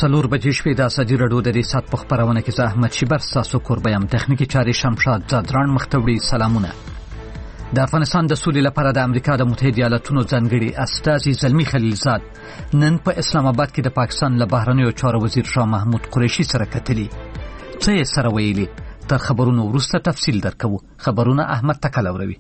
څلور بجې شوې د ازادي راډیو د ریاست په خبرونه کې زه احمد شیبر ستاسو کوربه یم. تخنیکي چارې شمشاد زادران مختوړي. سلامونه. د افغانستان د سولې لپاره د امریکا د متحده ایالاتونو ځانګړي استازي زلمی خلیلزاد نن په اسلام آباد کې د پاکستان له بهرنیو چارو وزیر شاه محمود قریشي سره کتلي. څه یې سره ویلي؟ تر خبرونو وروسته تفصیل درکوو. خبرونه احمد تکلوروي.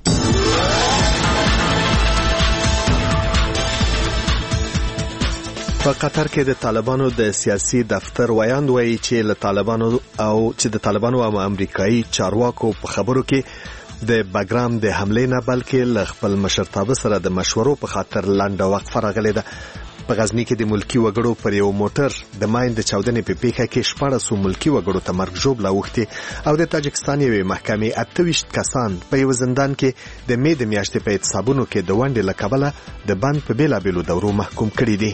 په قطر کې د طالبانو د سیاسي دفتر ویاند وایي چې د طالبانو او امریکایي چارواکو په خبرو کې د بګرام د حملې نه بلکې ل خپل مشرتابه سره د مشورو په خاطر لنډه وقفه راغلې ده. په غزنی کې د ملکی وګړو پر یو موټر د ماین د چاودنې په پیښه کې 14 ملکی وګړو ته مرګ ژوبله اوښتې او د تاجکستان یوې محکمې 28 کسان په یو زندان کې د مې د میاشتې په حسابونو کې د ونډې له کبله د بند په بیلابیلو دورو محکوم کړي دي.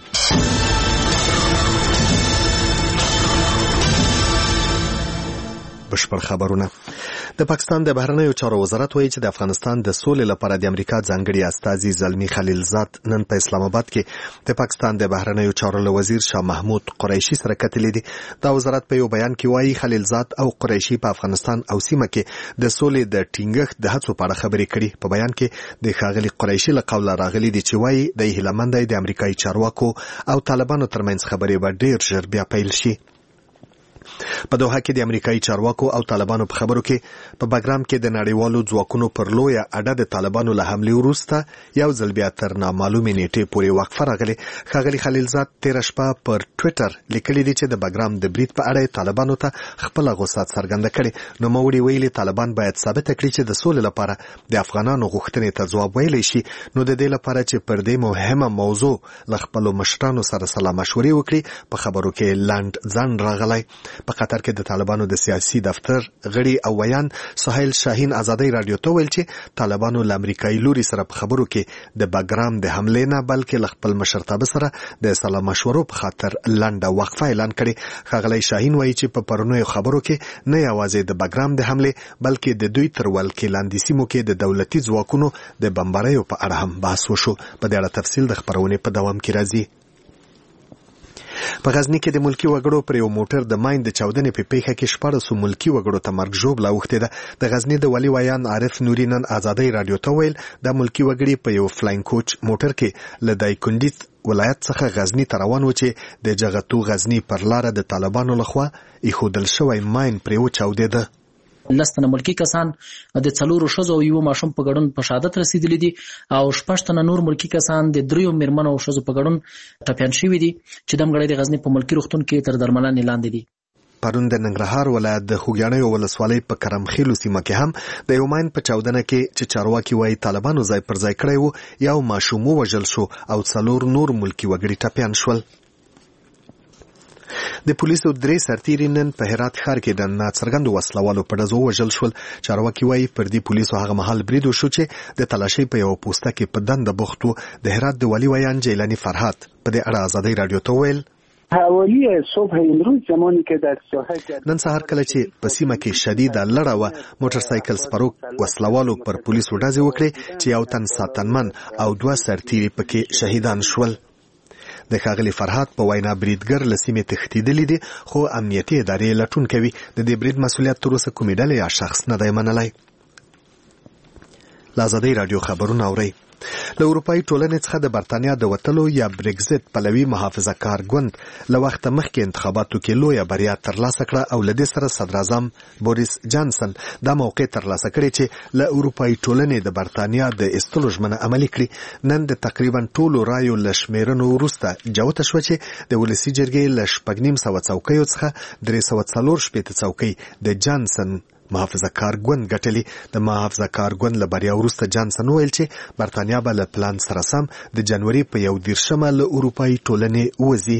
بشپړ خبرونه. د پاکستان د بهرنیو چارو وزارت وایي چې د افغانستان د سولې لپاره د امریکا ځانګړي استازي زلمی خلیلزاد نن په اسلام آباد کې د پاکستان د بهرنیو چارو وزیر شاه محمود قریشي سره کتلي دي. دا وزارت په یو بیان کې وایي خلیلزاد او قریشي په افغانستان او سیمه کې د سولې د ټینګښت د هڅو په اړه خبرې کړي. په بیان کې د ښاغلي قریشي له قوله راغلي دي چې وایي د هیلمند د امریکایي چارواکو او طالبانو ترمنځ خبرې به ډېر ژر بیا پیل شي. په دوحه کې د امریکایي چارواکو او طالبانو په خبرو کې په بګرام کې د نړیوالو ځواکونو پر لویه اډه د طالبانو له حملې وروسته یو ځل بیا تر نامعلومې نیټې پورې وقفه راغلې. ښاغلي خلیلزاد تېره شپه پر ټویټر لیکلي دي چې د بګرام د برید په اړه طالبانو ته خپله غوسه څرګنده کړې. نوموړي ویلي طالبان باید ثابته کړي چې د سولې لپاره د افغانانو غوښتنې ته ځواب ویلی شي. نو د دې لپاره چې پر دې مهمه موضوع له خپلو مشرانو سره سلا مشورې وکړي په خبرو کې لنډ ځنډ راغلی. په قطر کې د طالبانو د سیاسي دفتر غړي او ویان سهیل شاهین ازادي رادیو ته ویل چې طالبانو له امریکایي لوري سره په خبرو کې د بګرام د حملې نه بلکې له خپل مشرتابه سره د سلا مشورو په خاطر لنډه وقفه اعلان کړي. ښاغلی شاهین وایي چې په پرونیو خبرو کې نه یوازې د بګرام د حملې بلکې د دوی تر ولکې لاندې سیمو کې د دولتي ځواکونو د بمباریو په اړه هم بحث وشو. په دې اړه تفصیل د خبرونې په دوام کې راځي. په غزنی کې د ملکی وګړو پر یو موټر د ماین د چاودنې په پیښه کې 14 ملکی وګړو ته مرګ ژوبله اوښتې ده. د غزنی د ولي ویان عارف نوري نن ازادي رادیو ته ویل د ملکی وګړي په یو فلاین کوچ موټر کې له دایکنډي ولایت څخه غزنی ته روان و چې د جغتو غزنی پر لاره د طالبانو لخوا ایښودل شوی ماین پرې وچاودېده. لستنه ملکی کسان د څلورو ښځو او یو ماشوم په ګډون په شهادت رسیدلي دي او 6 تنه نور ملکی کسان د 3 میرمنو او ښځو په ګډون ټپیان شوي دي چې دمګړی د غزنی په ملکی روغتون کې تر درملنې لاندې دي. پرون د ننګرهار ولایت د خوږیاڼیو ولسوالۍ په کرمخیلو سیمه کې هم د یو ماین په چاودنه کې چې چارواکي وایي طالبانو ځای پر ځای کړی و یو ماشوم ووژل شو او 4 نور ملکی وګړي ټپیان شول. د پولیسو 3 سرتیري نن په هرات ښار کې د ناڅرګندو وسلوالو په ډزو وژل شول. چارواکي وایي پر دې پولیسو هغه مهال برید وشو چې د تلاشۍ په یو پوسته کې په دنده بوخت و. د هرات د ولي ویان جیلانی فرهاد په دې اړه ازادي رادیو ته ویل حوالی صبح امروز زمانی که در ساحه نن سهار کله چې په سیمه کې شدیده لړه و موټر سایکل سپروک وسلوالو پر پولیسو ډزې وکړې چې یو تن ساتنمن او 2 سرتیري پکې شهیدان شول. د ښاغلي فرهاد په وینا بریدګر له سیمې تښتېدلی دي خو امنیتي ادارې لټون کوي. د دې برید مسؤلیت تر اوسه کومې ډلې یا شخص نه دی منلی. له ازادۍ راډیو خبرونه اورئ. له اروپایي ټولنې څخه د برتانیا د وتلو یا بریکزټ پلوي محافظه کار ګوند له وخته مخکې انتخاباتو کې لویه بریا ترلاسه کړه او له دې سره صدراعظم بوریس جانسن دا موقع ترلاسه کړې چې له اروپایي ټولنې د برتانیا د ایستلو ژمنه عملي کړي. نن د تقریبا ټولو رایو له شمیرنو وروسته جوته شوه چې د ولسي جرګې له 950 څوکیو څخه 340 څوکۍ د جانسن محافظه کار ګوند ګټلې. د محافظه کار ګوند له بریا وروسته جانسن ویل چې برتانیا به له پلان سره سم د جنوري په 1 له اروپایي ټولنې وځي.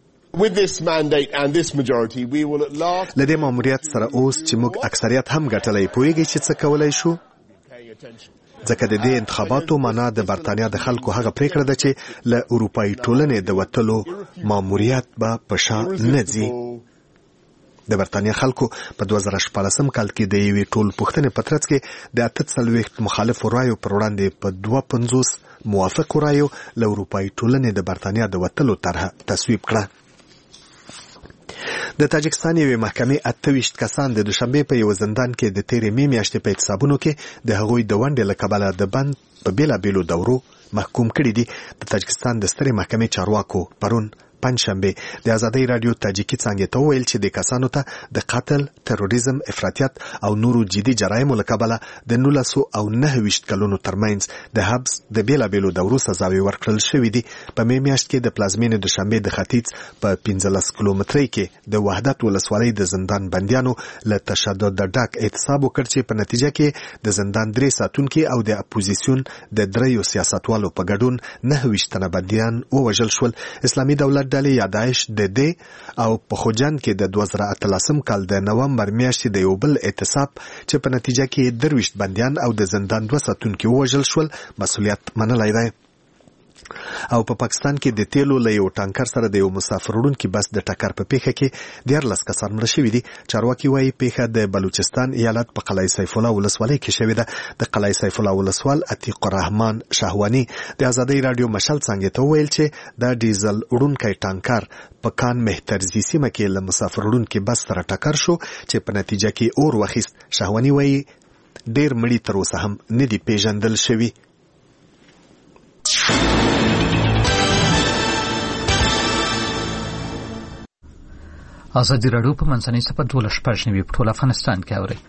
له دې ماموریت سره اوس چې موږ اکثریت هم ګټلی پوهیږي چې څه کولی شو ځکه د دې انتخاباتو معنا د برتانیا د خلکو هغه پریکړه ده چې له اروپایي ټولنې د وتلو ماموریت به په شا نه ځي. د برتانیا خلکو په 2014 کال کې د یوې ټول پوښتنې په ترڅ کې د 48 مخالفو رایو پر وړاندې په 52 موافقو رایو له اروپایي ټولنې د برتانیا د وتلو طرحه تصویب کړه. د تاجکستان یوې محکمې 28 کسان د دوشنبه په یو زندان کې د تیرې مې میاشتې په حسابونو کې د هغوی د ونډې له کبله د بند په بیلابیلو دورو محکوم کړي دي. د تاجکستان د سترې محکمې چارواکو پرون پنځشنبه د ازادۍ رادیو تاجیکي څانګې ته وویل چې د کسانو ته د قتل، تروریزم، افراطیت او نورو جدي جرایمو له کبله د 1929 کلونو ترمنځ د حبس د بیلابیلو دورو سزاوي ورکړل شوې دي. په مې میاشت کې د پلازمینې دوشنبه د ختیځ په 15 کیلومترۍ کې د وحدت ولسوالۍ د زندان بندیانو له تشدد ډک اعتصاب وکړ چې په نتیجه کې د زندان 3 ساتونکي او د اپوزیسیون د 3 سیاستوالو په ګډون 29 تنه بندیان ووژل شول. اسلامي دولت ډلې یا داعش د دې او په خوجند کې د 2013 کال د نومبر میاشتې د یو بل اعتصاب چې په نتیجه کې 23 بندیان او د زندان 2 ساتونکي ووژل شول مسؤلیت منلی دی. او په پاکستان کې د تیلو له یو ټانکر سره د یو مسافر وړونکي بس د ټکر په پیښه کې 14 کسان مړه شوي دي. چارواکي وایي پیښه د بلوچستان ایالت په قلعه سیف الله ولسوالۍ کې شوې ده. د قلعه سیف الله ولسوال عتیق الرحمن شهوانی د ازادۍ رادیو مشل څنګه ته ویل چې د ډیزل وړونکي ټانکر په کان مهترزي سیمه کې له مسافر وړونکي بس سره ټکر شو چې په نتیجه کې اور وخیست. شهوانی وایي ډیر مړي تر اوسه هم نه دي پیژندل شوي. ازادي راډیو په منځنۍ سپه 12 په ټول افغانستان کې اوري.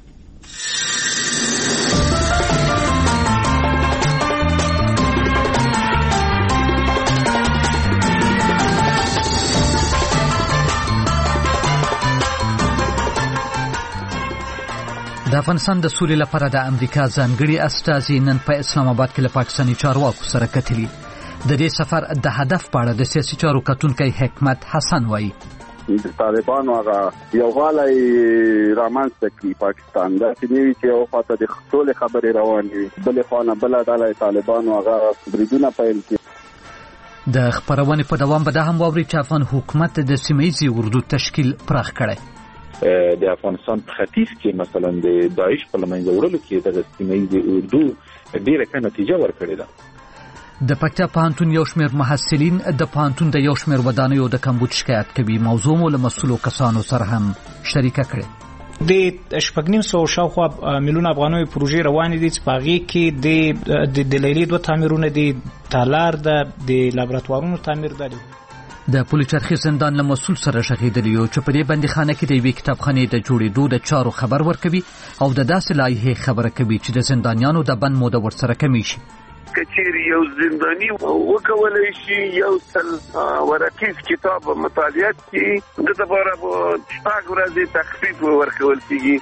د افغانستان د سولې لپاره د امریکا ځانګړي استازي نن په اسلام آباد کې له پاکستاني چارواکو سره کتلي. د دې سفر د هدف په اړه د سیاسي چارو کتونکی حکمت حسن وایي د طالبانو هغه یووالی رامنځته کړي پاکستان دا چې نیوي چې یو خواته د ټولې خبرې روانې وي، بلې خوا نه بله ډله طالبانو هغه بریدونه پیل کړي. د خپرونې په دوام به دا هم واوري چې افغان حکومت د سیمه‌ییزې اردو تشکیل پراخ کړی. د افغانستان په ختیځ کې مثلا د داعش په لمنځه وړلو کې د سیمه‌ییزې اردو ډېره ښه نتیجه ورکړې ده. د پکتیا پوهنتون یو شمېر محصلین د پوهنتون د یو شمېر ودانیو د کمبود شکایت کوي. موضوع مو له مسؤلو کسانو سره هم شریکه کړې. د 950 شاوخوا میلیون افغانۍ پروژې روانې دي چې په هغې کې د لیلې 2 تعمیرونه دي، تالار ده، د لابراتوارونو تعمیر ده. د پولیچرخي زندان له مسؤل سره شغېدلی یو چې په دې بندیخانه کې د یوې کتابخانې د جوړېدو د چارو خبر ورکوي او د داسې لایحې خبره کوي چې د زندانیانو د بند موده ورسره کمی شي. کچیر یو زندانی وکولای شي یو سل ورقیز کتاب مطالعه کړي، د لپاره به 6 ورځې تخفیف ورکول کیږي.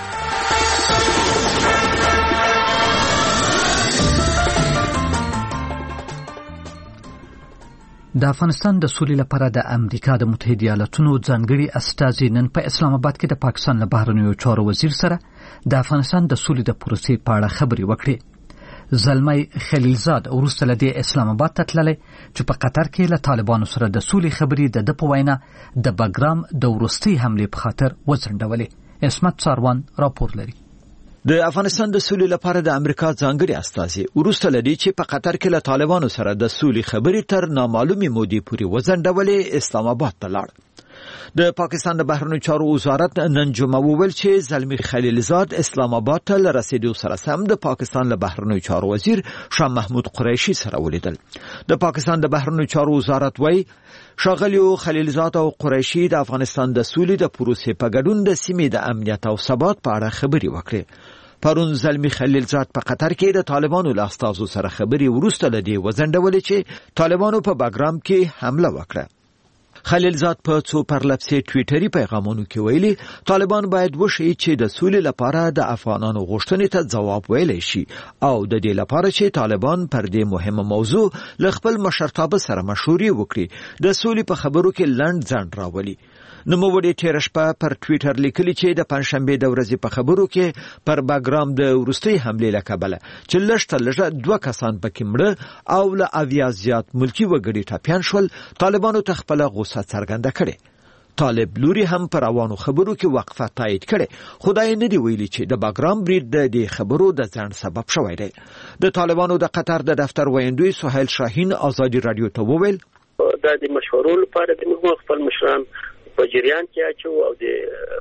د افغانستان د سولې لپاره د امریکا د متحده ایالاتونو ځانګړي استازي نن په اسلام آباد کې د پاکستان له بهرنیو چارو وزیر سره د افغانستان د سولې د پروسې په اړه خبرې وکړې. زلمی خلیلزاد وروسته له دې اسلام آباد ته تللی چې په قطر کې له طالبانو سره د سولې خبرې د په وینا د بګرام د وروستۍ حملې په خاطر وځنډولې. اسمت ساروان راپور لري. د افغانستان د سولې لپاره د امریکا ځانګړي استازي وروسته له دې چې په قطر کې له طالبانو سره د سولې خبرې تر نامعلومې مودې پورې وځنډولې اسلام آباد ته لاړ. د پاکستان د بهرنیو چارو وزارت نن جمعه وویل چې زلمی خلیلزاد اسلام آباد ته له رسیدو سره سم د پاکستان له بهرنیو چارو وزیر شاه محمود قریشي سره ولیدل. د پاکستان د بهرنیو چارو وزارت وایي ښاغلي خلیلزاد او قریشي د افغانستان د سولې د پروسې په ګډون د سیمې د امنیت او ثبات په اړه خبرې وکړې. پرون زلمی خلیلزاد په قطر کې د طالبانو له استازو سره خبرې وروسته له دې وځنډولې چې طالبانو په بګرام کې حمله وکړه. خلیلزاد په څو پرلپسې ټویټري پیغامونو کې ویلي طالبان باید وشي چې د سولې لپاره د افغانانو غوښتنې ته ځواب ویلی شي او د دې لپاره چې طالبان پر دې مهمه موضوع له خپل مشرتابه سره مشورې وکړي د سولې په خبرو کې لنډ ځنډ راولي. نوموړي تېره شپه پر ټویټر لیکلي چې د پنځشنبې د ورځې په خبرو کې پر بګرام د وروستۍ حملې له کبله چې لږ تر لږه 2 کسان پکې مړه او له 80 زیات ملکي وګړي ټپیان شول طالبانو ته خپله غوسه څرګنده کړې. طالب لوري هم پر روانو خبرو کې وقفه تایید کړې، خو دا یې نه دي ویلي چې د بګرام برید د دې خبرو د ځنډ سبب شوی دی. د طالبانو د قطر د دفتر ویندوی سهیل شاهین ازادي رادیو ته وویل دا د مشورو لپاره د موږ خپل مشران په جریان کې اچو او د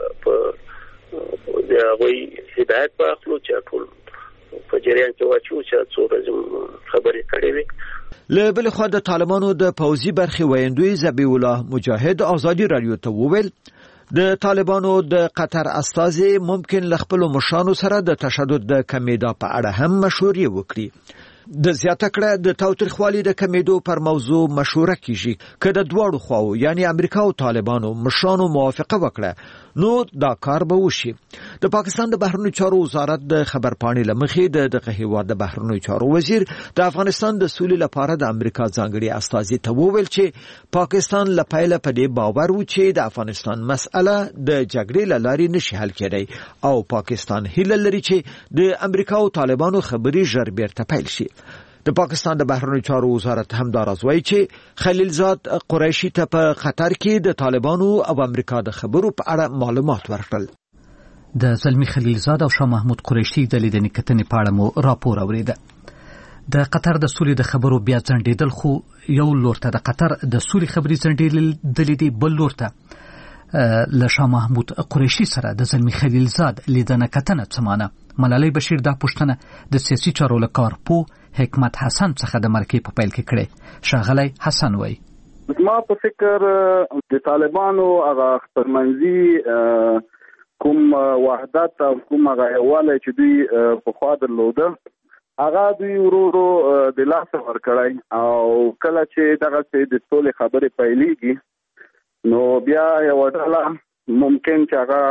هغوی هدایت په اخلو چې ټول په جریان کې واچو چې څو ورځې خبرې کړې وي. له بل خوا د طالبانو د پوځي برخې ویندوی ذبیح الله مجاهد ازادي رادیو ته وویل د طالبانو د قطر استازي ممکن ل خپل مشرانو سره د تشدد د کمیدا په اړه هم مشورې وکړي. د زیاته کړه د تاوتریخوالي د کمیدو پر موضوع مشوره کیږي که د دواړو خواو یعنی امریکا او طالبانو مشرانو موافقه وکړه نو دا کار به وشي. د پاکستان د بهرنیو چارو وزارت د خبرپاڼې لمخې دغه هیواد د بهرنیو چارو وزیر د افغانستان د سولې لپاره د امریکا ځانګړي استازي ته وویل چې پاکستان لپاره په دې باور و چې د افغانستان مسأله د جګړې لارې نشي حل کېدای او پاکستان هیله لري چې د امریکا او طالبانو خبرې ژر بیرته پیل شي. د پاکستان د بهرنیو چارو وزارت هم دا راځوي چې خلیلزاد قریشي ته په قطر کې د طالبانو او امریکا د خبرو په اړه معلومات ورکړل. د زلمی خلیلزاد او شاه محمود قریشي د لیدنې کتنې په اړه مو راپور اوریده. د قطر د سولې د خبرو بیا ځنډېدل خو یو لور ته د قطر د سولې خبرې ځنډېدل دي، بل لور ته له شاه محمود قریشي سره د زلمی خلیلزاد لیدنه کتنه څه معنی؟ ملالۍ بشیر دا پوښتنه د سیاسي چارو له کارپوه حکمت حسن څخه د مرکې په پیل کې کړې. ښاغلی حسن وایي ما په فکر د طالبانو هغه خپلمنځي کوم وحدت او کوم هغه یووالی چې دوی پخوا درلوده هغه دوی ورو د لاسه ورکړی او کله چې دغسې د سولې خبرې پیلېږي نو بیا یوه ډله ممکن چې هغه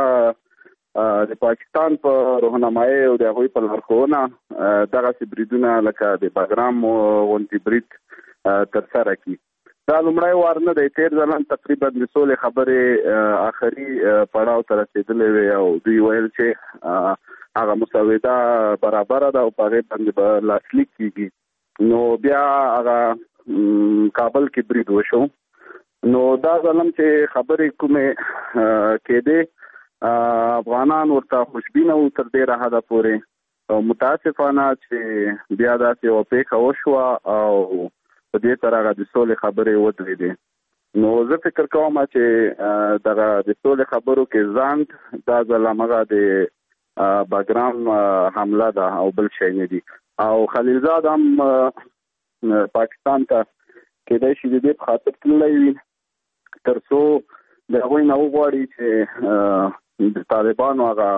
د پاکستان په راهنمایي او د هغوی په لارښوونه دغسې بریدونه لکه د بګرام غوندې برید ترسره کړي. دا لومړی وار نه دی، تېر ځل هم تقریبا د سولې خبرې آخري پړاو ته رسېدلې وې او دوی ویل چې هغه مسوده برابره ده او په هغې باندې به لاسلیک کېږي. نو بیا هغه کابل کې برید وشو. نو دا ځل هم چې خبرې کومې کېدې افغانان ورته خوشبینه وو تر ډېره حده پورې او متاسفانه چې بیا داسې یوه پېښه وشوه او په دې سره هغه د سولې خبرې ودرېدې. نو زه فکر کوم چې دغه د سولې خبرو کې ځنډ دا ځل همغه د بګرام حمله ده او بل شی نه دي. او خلیلزاد هم پاکستان ته کېدای شي د دې په خاطر تللی وي تر څو د هغوی نه وغواړي چې د طالبانو هغه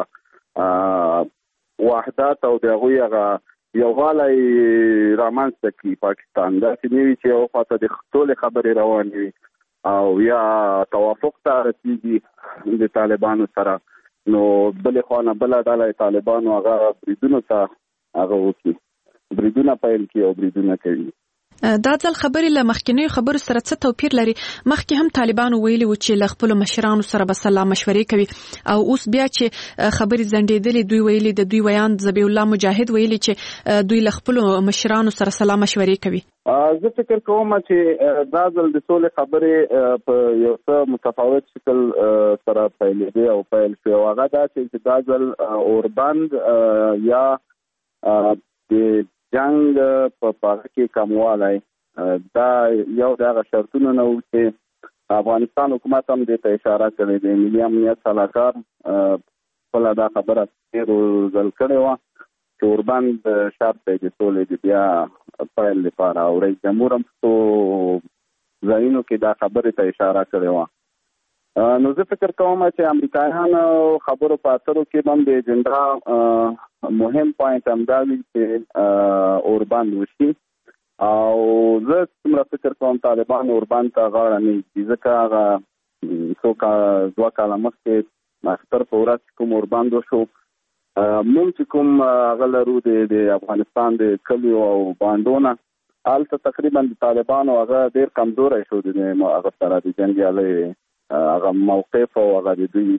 وحدت او د هغوی هغه یووالی رامنځته کړي پاکستان. داسې نه وي چې یو خواته د سولې خبرې روانې وي او یا توافق ته رسېږي د طالبانو سره نو بلې خوا نه بله ډله طالبانو هغه بریدونو ته هغه وکړي، بریدونه پیل کړي او بریدونه کوي. دا ځل خبرې له مخکینیو خبرو سره څه توپیر لري؟ مخکې هم طالبانو ویلي و چې له خپلو مشرانو سره به سلا مشورې کوي او اوس بیا چې خبرې ځنډېدلې دوی ویلي د دوی ویاند ذبیح الله مجاهد ویلي چې دوی له خپلو مشرانو سره سلا مشورې کوي. زه فکر کوم چې دا ځل د سولې خبرې په یو څه متفاوت شکل سره پیلېدې او پیل شوې او هغه دا چې دا ځل اوربند یا د جنگ په پاغه کې کموالی دا یو د هغه شرطونه نه و چې افغانستان حکومت هم دې ته اشاره کړې دی. ملي امنیت سلاکار خپله دا خبره تېرو ځل کړې وه چې اوربند شرط دی د سولې د بیا پیل لپاره او رئیس جمهور هم څو ځایونو کې دا خبرې ته اشاره کړې وه. نو زه فکر کوم چې امریکایانو خبرو په اترو کې هم د اجنډا مهم پوینټ همدا وي چې اوربند وشي او زه څومره فکر کوم طالبان اوربند ته غاړه نه ایږدي ځکه هغه دوه کاله مخکې اختر په ورځ کوم اوربند وشو موږ چې کوم هغه لرو د افغانستان د کلیو او بانډونه هلته تقریبا د طالبانو هغه ډېر کمزوری شو د هغه سره د جنګیالۍ هغه موقف او هغه د دوی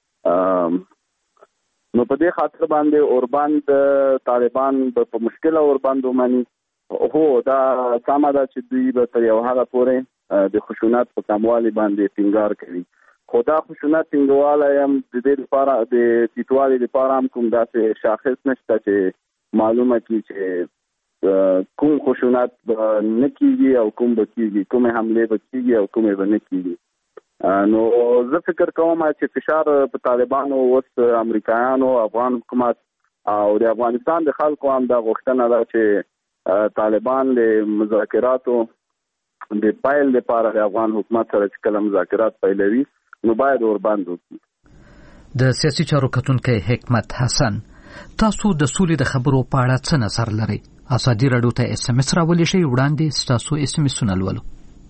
نو په دې خاطر باندې اوربند طالبان په مشکله اوربند ومني. هو دا سمه ده چې دوی به تر یو حده پورې د خشونت په کموالي باندې ټینګار کوي خو دا خشونت ټینګوالی هم د دې لپاره د ټیټوالي لپاره هم کوم داسې شاخص نشته چې معلومه کړي چې کوم خشونت به نه کېږي او کوم به کېږي، کومې حملې به کېږي او کومې به نه کېږي. نو زه فکر کوم چې فشار په طالبانو اوس امریکایانو افغان حکومت او د افغانستان د خلکو هم د غوښتنه ده چې طالبان له مذاکراتو د پایل لپاره د افغان حکومت سره چې کله مذاکرات پیلوي نو باید ورباند وکړي. د سیاسي چارو کتونکي حکمت حسن، تاسو د سولې د خبرو په اړه څه نظر لرئ؟ ازادي راډیو ته اس ام اس راولې شي وړاندې ستاسو اس ام اس لولو.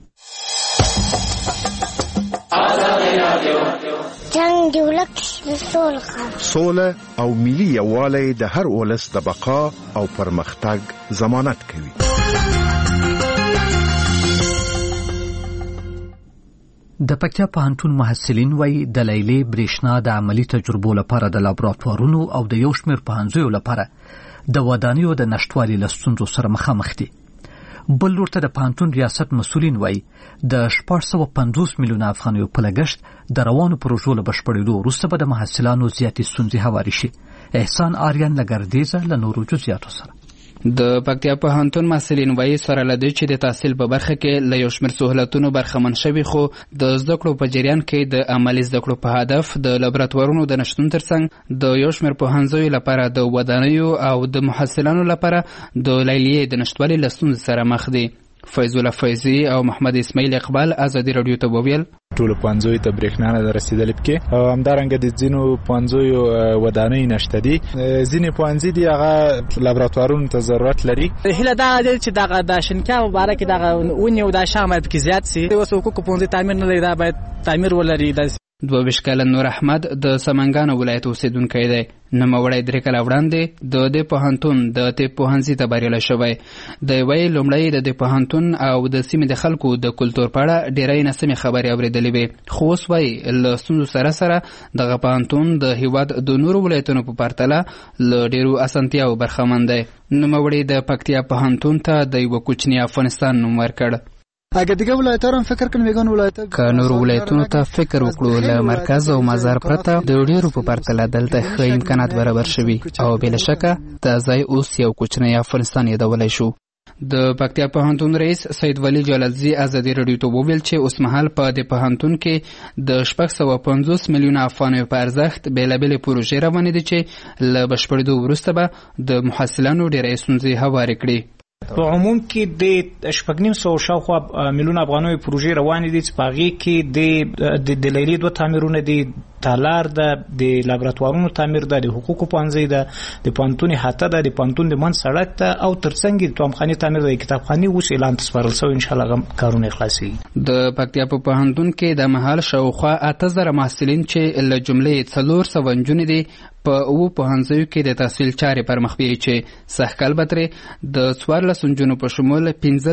جنگ دی ولک سوله او ملي یووالی د هر ولس د بقا او پرمختګ ضمانت کوي. د پکتیا پوهنتون محصلین وایي د لیلې برېښنا د عملی تجربو لپاره د لابراتوارونو او د یو شمېر پوهنځیو لپاره د ودانیو د نشټوالي له ستونزو سره مخامخ دي. بل لور ته د پوهنتون ریاست مسؤلین وایي د 450 میلیونه افغانیو په لګښت د روانو پروژو له بشپړېدو وروسته به د محصلانو زیاتې ستونزې هوارې شي. احسان آریان له ګردیزه له نورو جزئیاتو سره. د پکتیا پوهنتون محصلین وایي سره له دې چې د تحصیل په برخه کې له یو شمېر سهولتونو برخمن شوي خو د زده کړو په جریان کې د عملي زده کړو په هدف د لابراتوارونو د نشتون ترڅنګ د یو شمېر پوهنځیو لپاره د ودانیو او د محصلانو لپاره د لیلیې د نشتوالي له ستونزې سره مخ دي. فیض الله فیضي او محمد اسماعیل اقبال ازادي راډیو ته وویل ټول پوهنځیو ته برېښنا نه رسیدلې پکې او همدارنګه د ځینو پوهنځیو ودانۍ نشته دي. ځینې پوهنځي دي هغه لابراتوارونو ته ضرورت لري. هیله دا ده چې دغه د شنکا مبارک دغه ونی او د شامل پکې زیات سي. اوس حقوق پوهنځي تعمیر نه لري، دا باید تعمیر ولري. 22 کاله نور احمد د سمنګانو ولایت اوسیدونکی دی. نوموړی 3 کاله وړاندې د دې پوهنتون د طب پوهنځي ته بریالی شوی. دی وایي لومړی د دې پوهنتون او د سیمې د خلکو د کلتور په اړه ډېری ناسمې خبرې اورېدلې وې، خو اوس وایي له ستونزو سره سره دغه پوهنتون د هېواد د نورو ولایتونو په پرتله له ډېرو اسانتیاوو برخمن دی. نوموړی د پکتیا پوهنتون ته د یوه کوچني افغانستان نوم ورکړ. اگه دیگه ولایت‌ها هم فکر کنیم ویگان ولایت‌ها که نورو ولایتونو ته فکر وکړو له مرکز او مزار پرته د ډیرو په پرتله دلته ښه امکانات برابر شوي او بلا شکه د ځای اوس یو کوچنی افغانستان یادولی شو. د پکتیا پوهنتون رئیس سید ولی جلالزی ازادي راډیو ته وویل چې اوسمهال په دې پوهنتون کې د 650 میلیونه افغانیو په ارزښت بېلابېلې پروژې روانې دي چې له بشپړېدو وروسته به د محصلانو ډېرې ستونزې هوارې کړي. په عموم کې د 950 شاوخوا میلیونه افغانیو پروژې روانې دي چې په هغې کې د لیلې 2 تعمیرونه دي، تالار ده، د لابراتوارونو تعمیر ده، د حقوقو پوهنځی ده، د پوهنتون احاطه ده، د پوهنتون د منځ سړک ده او ترڅنګ د توامخانې تعمیر ده. د کتابخانې اوس اعلان سپارل شوی، انشاءالله کارونه خلاصېږي. د پکتیا په پوهنتون کې د مهال شاوخوا 8000 محصلین چې له جملې 400 نجونې دي په 9 پوهنځیو کې د تحصیل چارې پر مخ بیایي چې سږکال به ترې د 14 نجونو په شمول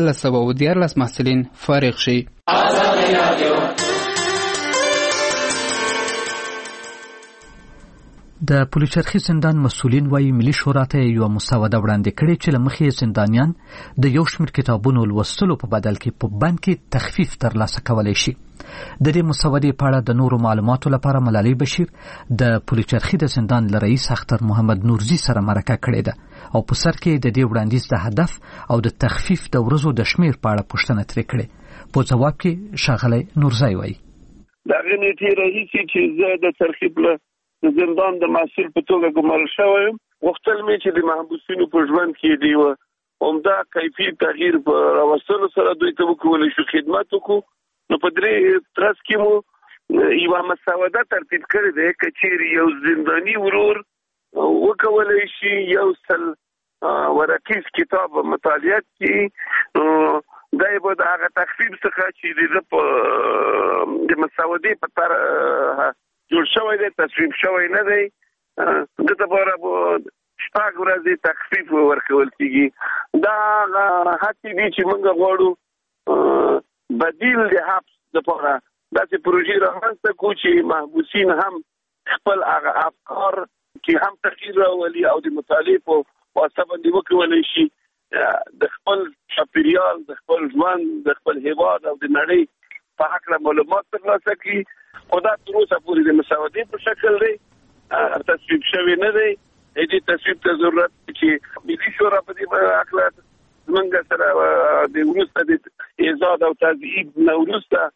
1514 محصلین فارغ شي. د پلوچرخي زندان مسؤلین وایي ملي شورا ته یو مسوده وړاندې کړې چې له مخې زندانیان د یو شمېر کتابونو لوستلو په بدل کې په بند کې تخفیف ترلاسه کولی شي. د دې مسودې په اړه د نورو معلوماتو لپاره ملالۍ بشیر د پلوچرخي د زندان له رئیس اختر محمد نورزي سره مرکه کړې ده او په سر کې د دې وړاندیز د هدف او د تخفیف د ورځو د شمېر په اړه پوښتنه ترې کړې. په ځواب کې ښاغلی نورزی وایي دغه نیټې راهیسې چې زه د ترخیب له زندان د مسؤل په توګه ګمارل شوی یم، غوښتل مې چې د محبوسینو په ژوند کې د یوه عمده کیفي تغییر په راوستلو سره دوی ته وکولی شو خدمت وکړو. نو په 3 ترڅ کې مو یوه مسوده ترتیب کړې ده که چیرې یو زنداني ورور وکولی شي یو سل ورقیز کتاب مطالعه کړي، دا به د هغه تخفیف څخه چې د مسودې په تر جوړ شوی دی تصویب شوی نه دی، د لپاره به 6 ورځې تخفیف ورکول کېږي. دا هڅې دي چې موږ غواړو بدیل د حبس لپاره داسې پروژې رامنځته کړو چې محبوسین هم خپل هغه افکار چې هم تغییر راولي او د مطالعې په واسطه باندې وکولی شي د خپل چاپېریال، د خپل ژوند، د خپل هېواد او د نړۍ په هکله معلومات ترلاسه کړي. خو دا تر اوسه پورې د مسودې په شکل دی، تصویب شوی نه دی. دې تصویب ته ضرورت چې ملي شورا په دې هکله زموږ سره د وروسته د ایجاد او تضعیف نه وروسته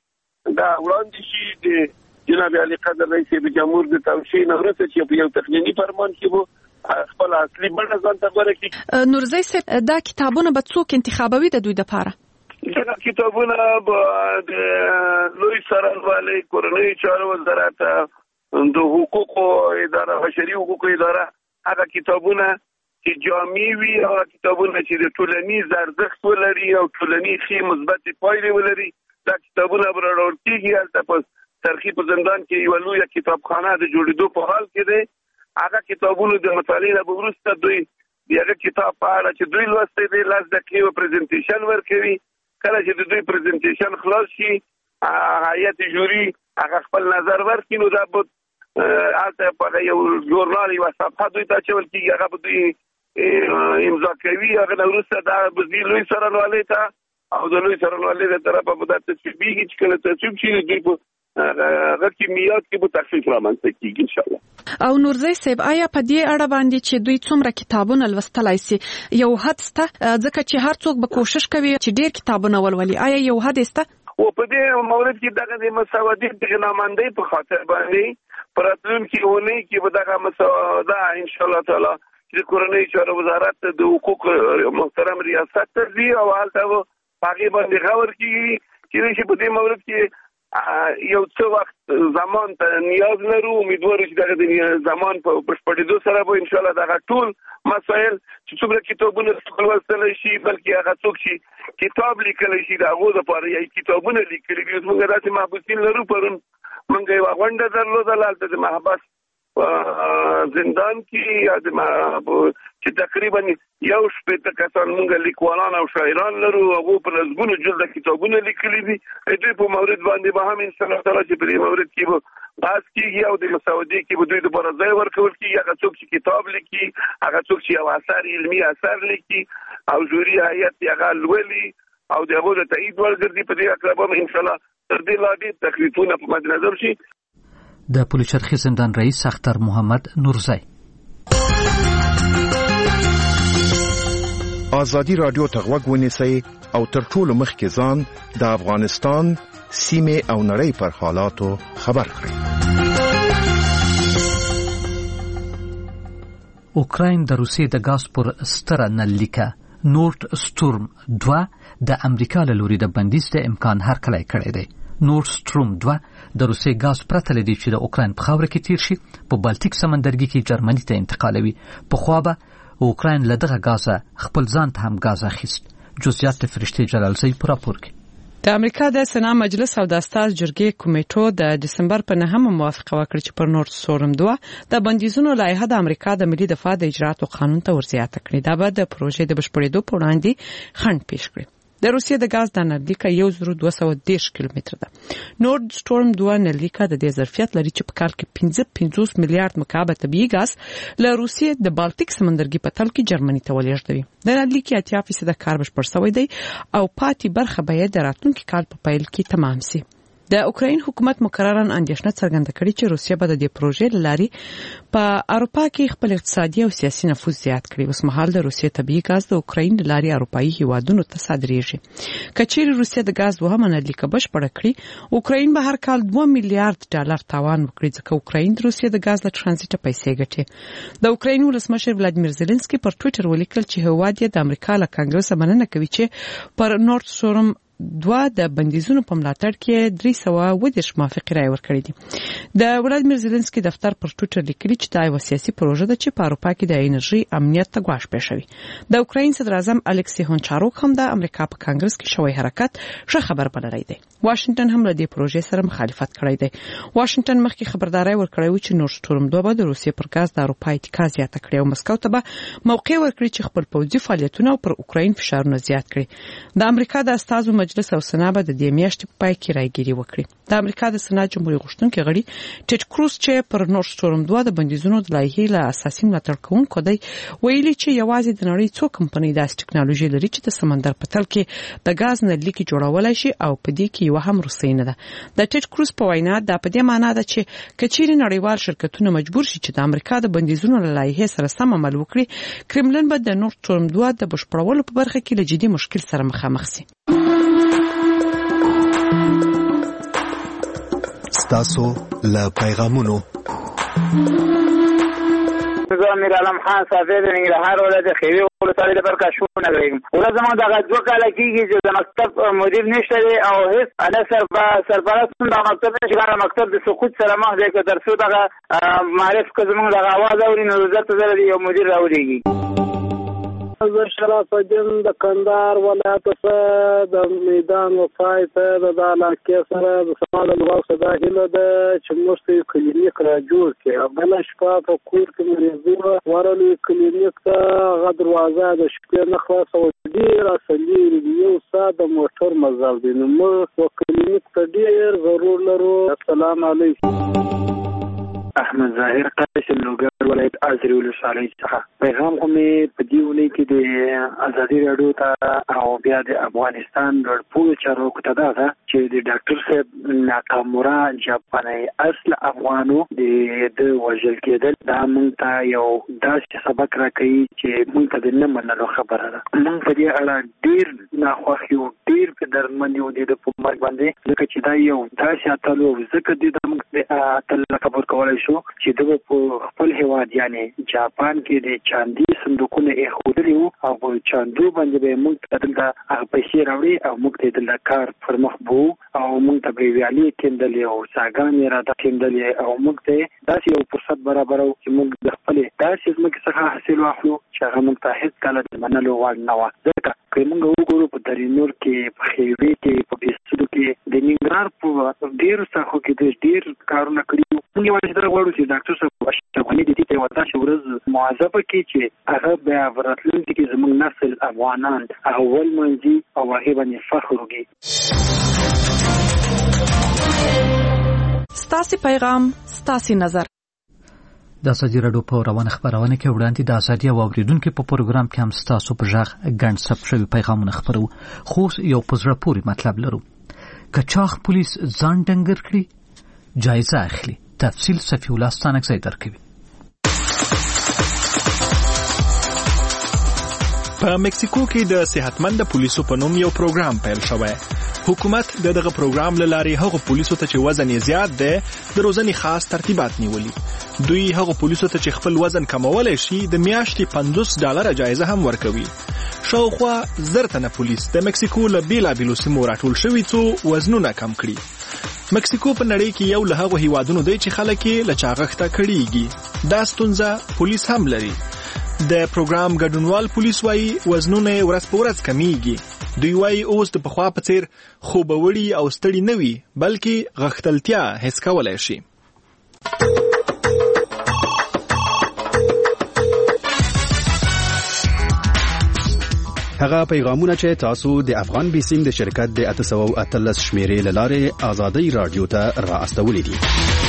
دا وړاندې شي د جناب علي قدر رئیس جمهور د توشین وروسته چې په یو تقنینی فرمان کې وو خپل اصلي بڼه ځان ته غوړه کړي. نورزی صاحب دا کتابونه به څوک انتخابوي د دوی لپاره؟ دا کتابونه د لوی سرالوالۍ کورنۍ چارو وزارت د حقوقو اداره بشري حقوقو اداره هغه کتابونه چې جامع وي او کتابونه چې د ټولنیز ارزښت ولري او ټولنیز ښې مثبت پایلې ولري دا کتابونه به راوړل کېږي. هلته په ترخی په زندان کې یوه لویه کتابخانه د جوړېدو په حال کې دی. هغه کتابونو د مطالعې نه به وروسته دوی د هغه کتاب په اړه چې دوی لوستی دی 10 دقیقې پریزنټیشن ورکوي. کله چې د دوی پریزنټیشن خلاص شي هیئت جوري هغه خپل نظر ورکړي نو دا به هلته په یو ژورنال یوه صفحه دوی ته اچول کېږي هغه به دوی امضا کوي. هغه نه وروسته دا به ځي لوی سرالوالۍ ته او د لوی سرالوالۍ د طرفه به دا تصویبېږي چې کله تصویب شي دوی په هغه کمیات کې به تخفیف رامنځته کېږي انشاءالله. او نورزی صاحب آیا په دې اړه باندې چې دوی څومره کتابونه لوستلای شي یو حد شته ځکه چې هر څوک به کوشش کوي چې ډېر کتابونه ولولي آیا یو حد شته؟ او په دې مورد کې دغه د مساواتي پیغامندۍ په خاطر باندې په راتلونکي اونۍ کې به دغه مساواده انشاءالله تعالی چې کورنۍ چارو وزارت د حقوق محترم ریاست ته ځي او هلته به په هغې باندې غور کېږي چې په دې مورد کې یو څه وخت زمان ته نیاز لرو. امیدوارو چې دغه د زمان په بشپړېدو سره به انشاءالله دغه ټول مسایل چې څومره کتابونه لوستلی شي بلکې هغه څوک چې کتاب لیکلی شي د هغو دپاره یا کتابونه لیکلي دي. اوس موږ داسې محبوسین لرو. پرون موږ یوه غونډه درلودله هلته د محبس زندان کې چې تقریبا 1.5 کسان موږ لیکوالان او شاعران لرو هغو په لسګونو جلده کتابونه لیکلي دي. دوی په مورد باندې به هم انشاءالله تعالی چې په دې مورد کې به بحث کېږي او د مساودې کې به دوی دپاره ځای ورکول کېږي. هغه څوک چې کتاب لیکي هغه څوک چې یو اثر علمي اثر لیکي او جوري هیئت هغه لولي او د هغو د تایید وړ ګرځي په دې هکله به انشاءالله تر دې لا ډېر تکلیفونه په مدنظر شي. د پلچرخي زندان رئیس اختر محمد نورزی. ازادي رادیو ته غوږ ونیسئ او تر ټولو مخکې ځان د افغانستان سیمه او نړۍ پر حالاتو خبر کړئ. اوکراین د روسیې د غاز پر ستره نلیکه نورد سټورم 2 د امریکا له لوري د بندیز د امکان هرکلی کړی دی. نورد سټروم 2 د روسیې غاز پرته لدی چې د اوکراین په خاوره کې تیر شي په بالټیک سمندرګي کې جرمني ته انتقالوي. په خوا به اوکراین له دغه غازه خپل ځان ته هم غاز اخیست. جزئیات د فرشتي جلالزی په راپور کې. د امریکا د سنا مجلس او د استاد جرګې کمیټو د دسمبر په 9 موافقه وکړه چې پر نورد سټورم 2 د بندیزونو لایحه د امریکا د ملي دفاع د اجراتو قانون ته ورزیاته کړي. دا به د پروژې د بشپړېدو په وړاندې خنډ پیښ کړي. د روسیې د غاز د نلیکه 1210 کیلومتره ده. نورد سټورم 2 نلیکه د دې ظرفیت لري چې په کال کې 50 میلیارډ مکعب طبیعي غاز له روسیې د بالټیک سمندرګي په تل کې جرمني ته ولېږدوي. د نلیکې 80% کار بشپړ شوی دی او پاتې برخه به د راتلونکي کال په پیل کې تمام شي. د اوکراین حکومت مکرراً اندېښنه څرګنده کړې چې روسیه به د دې پروژې لارې په اروپا کې خپل اقتصادي او سیاسي نفوذ زیات کړي. اوس مهال د روسیې طبیعي غاز د اوکراین لارې اروپایي هیوادونو ته صادریږي. کچېرې روسیه د غاز دوهمه نلیکه بشپړه کړي اوکراین به هر کال $2 میلیارډ تاوان وکړي ځکه اوکراین د روسیې د غاز له ترانزیټه پیسې ګټي. د اوکراین ولسمشر ولادیمیر زيلنسکي پر ټوئیټر ولیکل چې هیواد یې د امریکا له کانګرس مننه کوي چې پر نورد سټورم 2 د بندیزونو په ملاتړ کې 310 موافقه رائے ورکړې دي. د ولادیمیر زيلنسکي دفتر پر ټوئیټر لیکلي چې دا یو سیاسي پروژه ده چې په اروپا کې د انرژي امنیت ته ګواښ پېښوي. د اوکراین صدر اعظم الکسی هونچاروک هم د امریکا په کانګرس کې شوی حرکت ښه خبر بللی دی. واشنگټن هم له دې پروژې سره مخالفت کړی دی. واشنگټن مخکې خبرداري ورکړی و چې نورد سټورم 2 به د روسیې پر غاز د اروپا اتکا زیاته کړي او مسکو ته به موقع ورکړي چې خپل پوځي فعالیتونه پر اوکراین فشارونه زیات کړي. د امریکا د استازو مجلس او سنا د دې میاشتې په پای کې راګيري وکړي. د امریکا د سنا جمهوریت غوښتونکي غړي ټیډ کروز چې پر نورد سټورم 2 د بندیزونو د لایحې له اساسي ملاتړ کوونکو دی ویلي چې یوازې د نړۍ څو کمپنۍ داسې ټکنالوژي لري چې د سمندر په تل کې د غاز نلیکې جوړولای شي او په دې کې یو هم روسي نه ده. د ټیډ کروز په وینا دا په دې معنی ده چې کچېرې نړیوال شرکتونه مجبور شي چې د امریکا د بندیزونو له لایحې سره سم عمل وکړي کرملن به د نورد سټورم 2 د بشپړولو په برخه کې له جدي مشکل سره مخامخ شي. ستاسو له پیغامونو. زه امیر علم خان صافی د ننګرهار ولایت خیوي ولسوالۍ د پرکاشونه لرم. ورځ زما دغه 2 کاله کېږي چې د مکتب مدیر نشته دی او هیڅ نه سرپرست د مکتب نشي دا مکتب د سقوط سره مخ دی که تر څو دغه معرف که زموږ دغه اواز اوري نو زه ته زه یو مدیر راولېږي. زه شرف الدین د کندهار ولایت څخه د میدان وفای ته د علاقې سره د سماج لوړ صدا هیله ده چې موږ ته کلینیک را جوړ کړي. بل شپه په کور کې مریضونه ورلې کلینیک ته غ دروازه د شپې نه خلاصه و ډیر اصلي یو ساعت د موټر مزل دی نو موږ کلینیک ته ډیر ضرور لرو. السلام علیکم. احمد ظاهر قاسم لوګر ولایت ازری ولسوالۍ څخه پیغام کوم په دې ونې کې د ازادي راډیو ته او بیا د افغانستان د ټولو چارواکو ته دا چې د ډاکټر صاحب ناکامورا جاپاني اصل افغانو د وژل کېدل دا موږ ته یو داسې سبق راکوي چې موږ ته د نه منلو خبره ده. موږ په دې اړه ډیر ناخوښ یو ډیر په درمن یو د په مرګ باندې ځکه چې دا یو داسې اتلو ځکه د موږ د اتل خبر کولای شو چې د خپل هیواد یعنی جاپان کې د چاندي صندوقونه ایښودلي وو او په چاندو باندې به موږ ته دلته هغه پیسې راوړي او موږ ته دلته کار پر مخ بو او موږ ته به ویالي کېندلې او څاګانې را کېندلې او موږ ته داسې یو فرصت برابرو چې موږ د خپل داسې ځمکې څخه حاصل واخلو چې هغه موږ ته هیڅ کله د منلو وړ نه وه. ځکه که موږ وګورو په درینور کې په خیوي کې په بیسودو کې د ننګرهار په ډېرو ساحو کې ډېر کارونه کړي وو. موږ یوازې دا غواړو چې ډاکټر صاحب اشرفغني د دې ته یوه داسې ورځ معذبه کړي چې هغه بیا په راتلونکي کې زموږ نسل افغانان هغه ولمانځي او هغې باندې فخر وکړي. ستاسې پیغام ستاسې نظر. د ازادي راډیو په روانه خبرونه کې وړاندې د ازادي او اوریدونکو په پروګرام کې هم ستاسو په ژغ ګڼ ثبت شوي پیغامونه خبرو خو یو په زړه پورې مطلب لرو. کچاغ پولیس ځان ډنګر کړي جایزه اخلي. تفصیل صفی الله ستانکزی درکوي. په مکسیکو کې د صحتمند پولیسو په نوم یو پروګرام پیل شوی. حکومت دغه پروګرام له لارې هغو پولیسو ته چې وزن یې زیات دی د روزنې خاص ترتیبات نیولي. دوی هغو پولیسو ته چې خپل وزن کمولی شي د میاشتې $50 جایزه هم ورکوي. شاوخوا 1000 تنه پولیس د مکسیکو له بیلابیلو سیمو راټول شوي څو وزنونه کم کړي. مکسیکو په نړۍ کې یو له هغو هیوادونو دی چې خلک یې له چاغښته کړيږي. دا ستونزه پولیس هم لري. د پروګرام ګډونوال پولیس وایي وزنونه ورځ په ورځ کمیږي. دوی وایي اوس د پخوا په څیر خوبوړي او ستړي نه وي بلکې غښتلتیا حس کولای شي. هغه پیغامونه چې تاسو د افغان بیسیم د شرکت د 813 شمیرې لاره آزادۍ رادیو ته را استولې دي.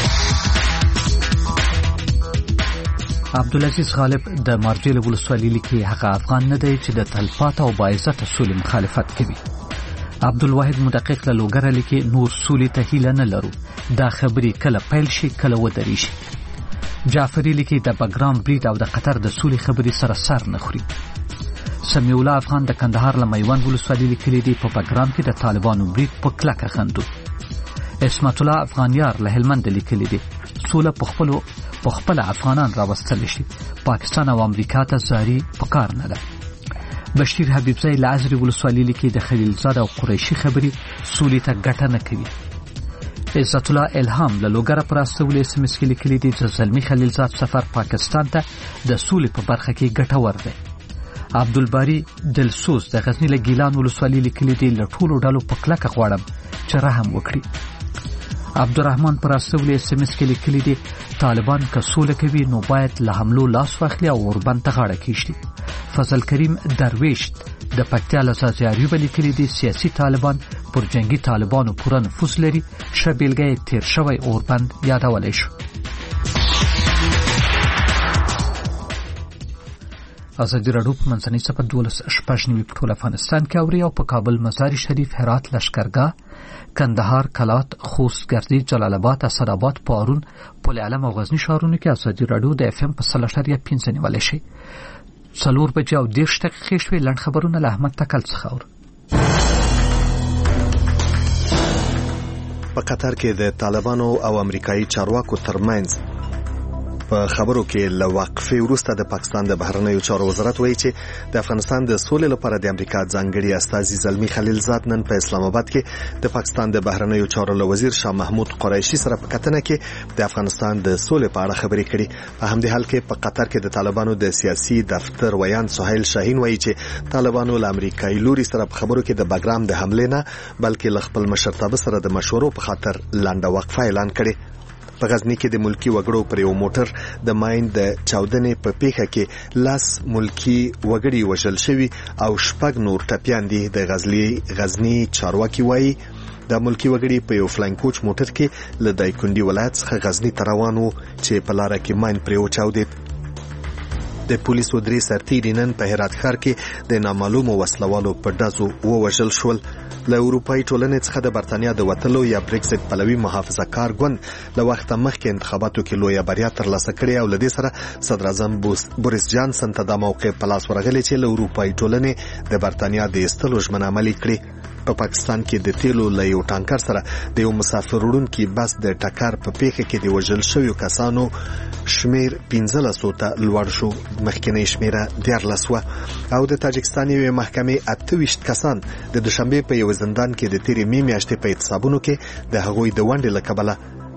عبدالعزیز غالب د مارجل ولسوالۍ لیکي هغه افغان نه دی چې د تلپات او باعزت سولې مخالفت کوي. عبدالواحد مدقق له لوګر لیکي نور سولې ته هیله نه لرو. دا خبرې کله پیل شي کله ودرې شي. جعفری لیکي د بګرام برید او د قطر د سولې خبرې سره سر نه خوري. سمیع الله افغان د کندهار له میوند ولسوالۍ لیکلي دی په بګرام کې د طالبانو برید په کلکه خندو. اسمت الله افغانیار له هلمند لیکلي دی سوله په خپل افغانان راوستل شي. پاکستان او امریکا ته زاري پکار نه ده. بشیر حبیبزی له ازری ولسوالۍ لیکي د خلیلزاد او قریشي خبري سولې ته ګټه نه کوي. عزت الله الهام له لوګر پر استولې سمس کې لیکلي دی چې زلمی خلیلزاد سفر پاکستان ته د سولې په برخه کې ګټور دی. عبدالباری دلسوز د غزنی له ګیلان ولسوالۍ لیکلي دی له ټولو ډلو په کلکه غواړم چې رحم وکړي. عبدالرحمن پر استولې سمس کې لیکلي دی طالبان که سوله کوي نو باید له حملو لاس واخلي او اوربند ته غاړه کیږدي. فضل کریم درویش د پکتیا له ځاځیاریو لیکلي دی سیاسي طالبان پر جنگي طالبانو پوره نفوذ لري. ښه بیلګه یې تیر شوی اوربند یادولی شو. ازادي راډیو په منځنۍ صفحه 12 په ټول افغانستان کې اوري او په کابل مزار شریف هرات لشکرګاه کندهار کلات خوست ګردې جلال آباد اسداباد پارون پل علم او غزنی ښارونو کې ازادي راډیو د اف ام په 3.5 نیولای شي. 4 بجې او 10 دقیقې شوي. لنډ خبرونه له احمد تکل څخه اورو. په قطر کې د طالبانو او امریکایي چارواکو ترمنځ په خبرو کې له وقفې وروسته د پاکستان د بهرنیو چارو وزارت وایي چې د افغانستان د سولې لپاره د امریکا ځانګړي استازي زلمی خلیلزاد نن په اسلام آباد کې د پاکستان د بهرنیو چارو له وزیر شاه محمود قریشي سره په کتنه کې د افغانستان د سولې په اړه خبرې کړې. په همدې حال کې په قطر کې د طالبانو د سیاسي دفتر ویان سهیل شاهین وایي چې طالبانو له امریکایي لوري سره په خبرو کې د بګرام د حملې نه بلکې له خپل مشرتابه سره د مشورو په خاطر لنډه وقفه اعلان کړې. په غزنی کې د ملکی وګړو پر یو موټر د ماین د چاودنې په پیښه کې لاس ملکی وګړي وژل شوي او شپږ نور ټپيان دي. د غزنی چارواکي وایي د ملکی وګړي په یو فلاین کوچ موټر کې له دایکنډي ولایت څخه غزنی ته روان وو چې په لار کې ماین پر وچاودید. د پولیسو 3 سرتیري نن په هرات ښار کې د نامعلومو وسلوالو په ډزو ووژل شول. له اروپایي ټولنې څخه د برتانیا د وتلو یا بریکزټ پلوي محافظه کار ګوند له وخت مخکې انتخاباتو کې لویه بریا ترلاسه کړې او لدې سره صدر اعظم بوریس جانسن ته د موقع په لاس ورغلی چې له اروپایي ټولنې د برتانیا د ایستلو ژمنه عملي کړي. په پاکستان کې د تیلو له یو ټانکر سره د یو مسافر وړونکي بس د ټکر په پیښه کې د وژل شویو کسانو شمیر 1500 ته لوړ شو. مخکنی شمیره 14 و او د تاجکستان یوې محکمې 28 کسان د دوشنبه په یو زندان کې د تیرې میاشتې په اعتصابونو کې د هغوی د ونډې له کبله